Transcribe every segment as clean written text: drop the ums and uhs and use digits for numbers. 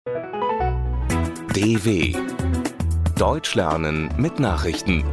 DW Deutsch lernen mit Nachrichten.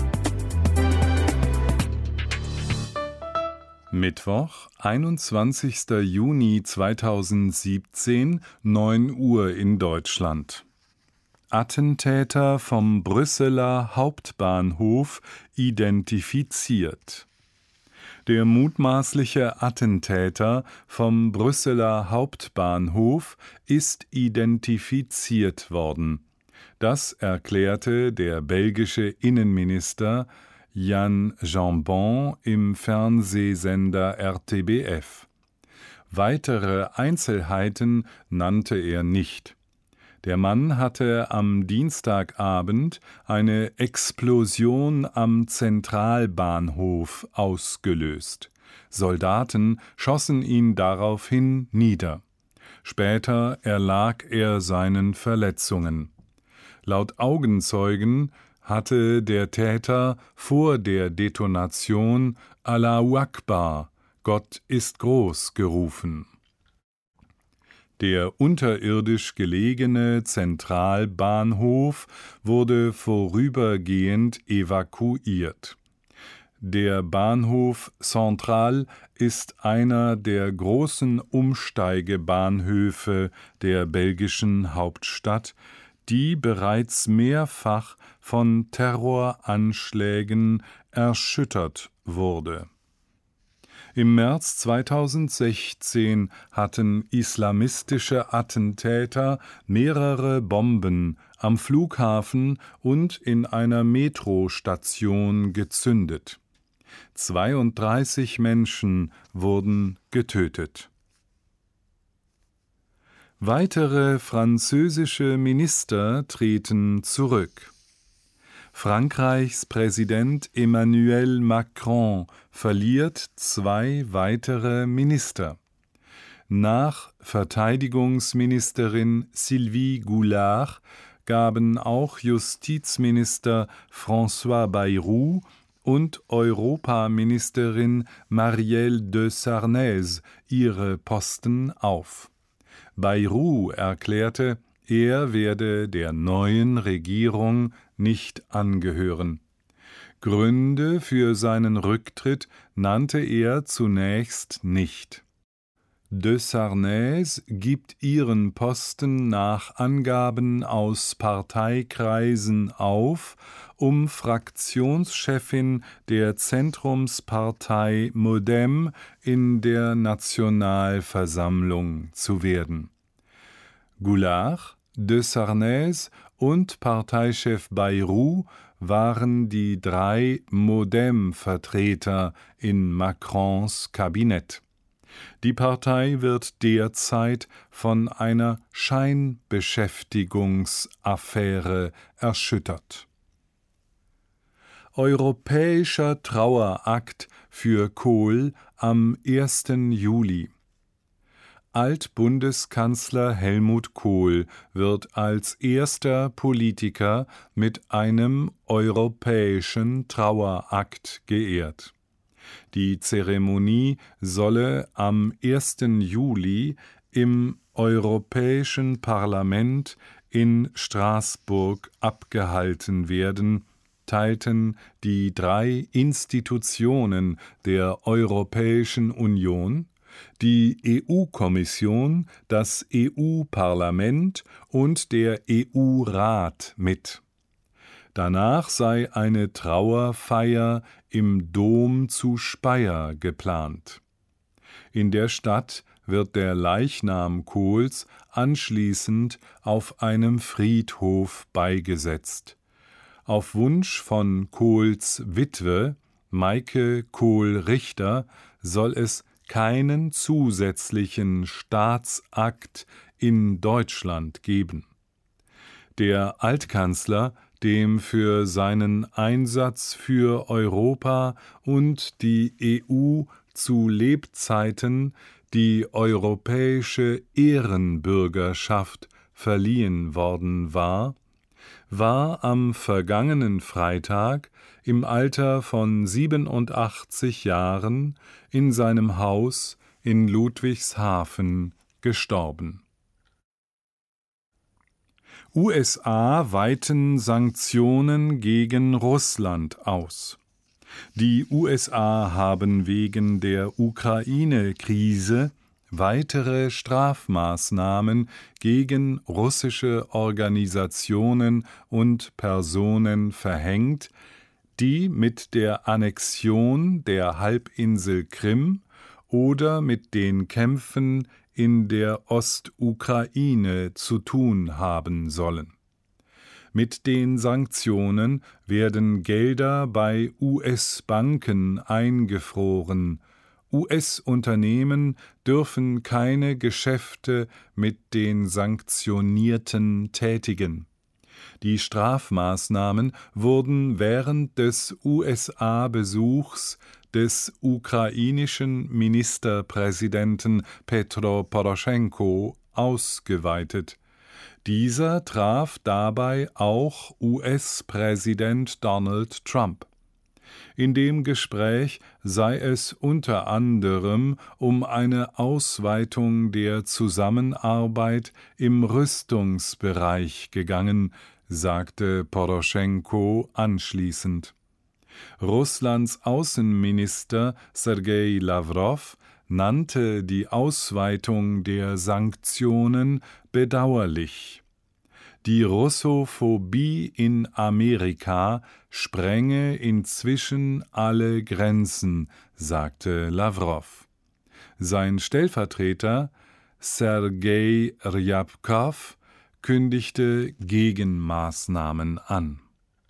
Mittwoch, 21. Juni 2017, 9 Uhr in Deutschland. Attentäter vom Brüsseler Hauptbahnhof identifiziert. Der mutmaßliche Attentäter vom Brüsseler Hauptbahnhof ist identifiziert worden. Das erklärte der belgische Innenminister Jan Jambon im Fernsehsender RTBF. Weitere Einzelheiten nannte er nicht. Der Mann hatte am Dienstagabend eine Explosion am Zentralbahnhof ausgelöst. Soldaten schossen ihn daraufhin nieder. Später erlag er seinen Verletzungen. Laut Augenzeugen hatte der Täter vor der Detonation Allahu Akbar, Gott ist groß, gerufen. Der unterirdisch gelegene Zentralbahnhof wurde vorübergehend evakuiert. Der Bahnhof Central ist einer der großen Umsteigebahnhöfe der belgischen Hauptstadt, die bereits mehrfach von Terroranschlägen erschüttert wurde. Im März 2016 hatten islamistische Attentäter mehrere Bomben am Flughafen und in einer Metrostation gezündet. 32 Menschen wurden getötet. Weitere französische Minister treten zurück. Frankreichs Präsident Emmanuel Macron verliert 2 weitere Minister. Nach Verteidigungsministerin Sylvie Goulard gaben auch Justizminister François Bayrou und Europaministerin Marielle de Sarnez ihre Posten auf. Bayrou erklärte, er werde der neuen Regierung nicht angehören. Gründe für seinen Rücktritt nannte er zunächst nicht. De Sarnez gibt ihren Posten nach Angaben aus Parteikreisen auf, um Fraktionschefin der Zentrumspartei Modem in der Nationalversammlung zu werden. Goulard, de Sarnez und Parteichef Bayrou waren die 3 Modem-Vertreter in Macrons Kabinett. Die Partei wird derzeit von einer Scheinbeschäftigungsaffäre erschüttert. Europäischer Trauerakt für Kohl am 1. Juli. Altbundeskanzler Helmut Kohl wird als erster Politiker mit einem europäischen Trauerakt geehrt. Die Zeremonie solle am 1. Juli im Europäischen Parlament in Straßburg abgehalten werden, teilten die 3 Institutionen der Europäischen Union, die EU-Kommission, das EU-Parlament und der EU-Rat mit. Danach sei eine Trauerfeier im Dom zu Speyer geplant. In der Stadt wird der Leichnam Kohls anschließend auf einem Friedhof beigesetzt. Auf Wunsch von Kohls Witwe, Maike Kohl-Richter, soll es keinen zusätzlichen Staatsakt in Deutschland geben. Der Altkanzler, dem für seinen Einsatz für Europa und die EU zu Lebzeiten die europäische Ehrenbürgerschaft verliehen worden war am vergangenen Freitag im Alter von 87 Jahren in seinem Haus in Ludwigshafen gestorben. USA weiten Sanktionen gegen Russland aus. Die USA haben wegen der Ukraine-Krise weitere Strafmaßnahmen gegen russische Organisationen und Personen verhängt, die mit der Annexion der Halbinsel Krim oder mit den Kämpfen in der Ostukraine zu tun haben sollen. Mit den Sanktionen werden Gelder bei US-Banken eingefroren. US-Unternehmen dürfen keine Geschäfte mit den Sanktionierten tätigen. Die Strafmaßnahmen wurden während des USA-Besuchs des ukrainischen Ministerpräsidenten Petro Poroschenko ausgeweitet. Dieser traf dabei auch US-Präsident Donald Trump. In dem Gespräch sei es unter anderem um eine Ausweitung der Zusammenarbeit im Rüstungsbereich gegangen, sagte Poroschenko anschließend. Russlands Außenminister Sergei Lawrow nannte die Ausweitung der Sanktionen bedauerlich. Die Russophobie in Amerika sprenge inzwischen alle Grenzen, sagte Lawrow. Sein Stellvertreter Sergei Ryabkow kündigte Gegenmaßnahmen an.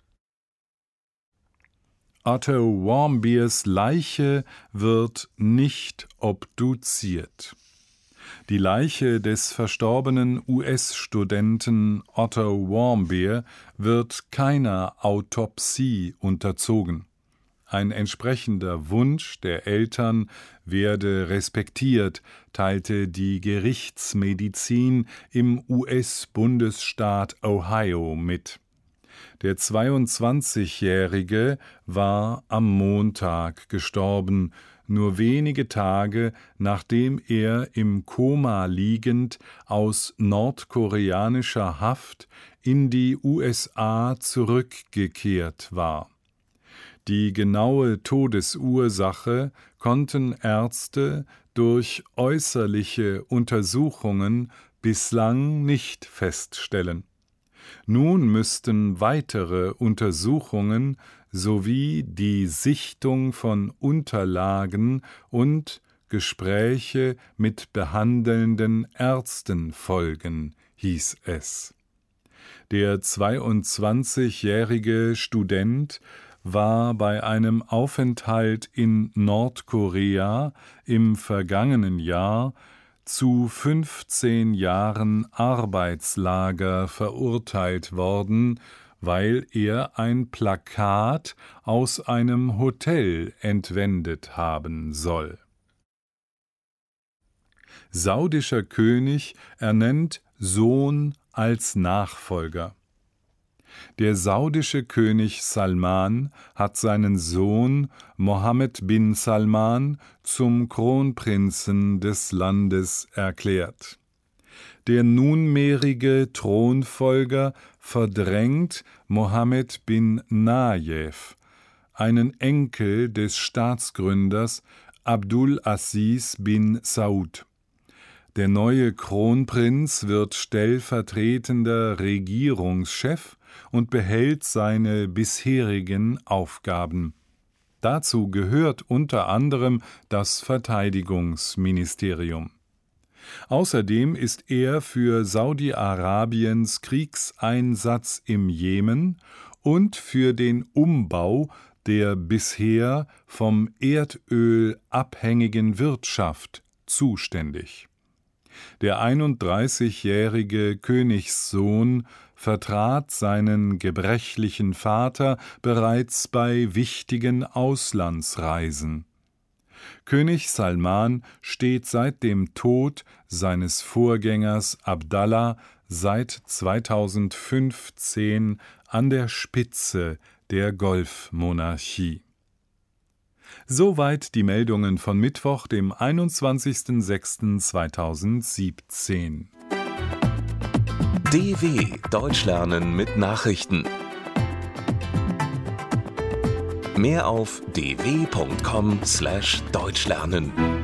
Otto Warmbiers Leiche wird nicht obduziert. Die Leiche des verstorbenen US-Studenten Otto Warmbier wird keiner Autopsie unterzogen. Ein entsprechender Wunsch der Eltern werde respektiert, teilte die Gerichtsmedizin im US-Bundesstaat Ohio mit. Der 22-Jährige war am Montag gestorben, nur wenige Tage nachdem er im Koma liegend aus nordkoreanischer Haft in die USA zurückgekehrt war. Die genaue Todesursache konnten Ärzte durch äußerliche Untersuchungen bislang nicht feststellen. Nun müssten weitere Untersuchungen sowie die Sichtung von Unterlagen und Gespräche mit behandelnden Ärzten folgen, hieß es. Der 22-jährige Student war bei einem Aufenthalt in Nordkorea im vergangenen Jahr zu 15 Jahren Arbeitslager verurteilt worden, weil er ein Plakat aus einem Hotel entwendet haben soll. Saudischer König ernennt Sohn als Nachfolger. Der saudische König Salman hat seinen Sohn Mohammed bin Salman zum Kronprinzen des Landes erklärt. Der nunmehrige Thronfolger verdrängt Mohammed bin Nayef, einen Enkel des Staatsgründers Abdul Aziz bin Saud. Der neue Kronprinz wird stellvertretender Regierungschef und behält seine bisherigen Aufgaben. Dazu gehört unter anderem das Verteidigungsministerium. Außerdem ist er für Saudi-Arabiens Kriegseinsatz im Jemen und für den Umbau der bisher vom Erdöl abhängigen Wirtschaft zuständig. Der 31-jährige Königssohn vertrat seinen gebrechlichen Vater bereits bei wichtigen Auslandsreisen. König Salman steht seit dem Tod seines Vorgängers Abdallah seit 2015 an der Spitze der Golfmonarchie. Soweit die Meldungen von Mittwoch, dem 21.06.2017. DW Deutsch lernen mit Nachrichten. Mehr auf dw.com/deutschlernen.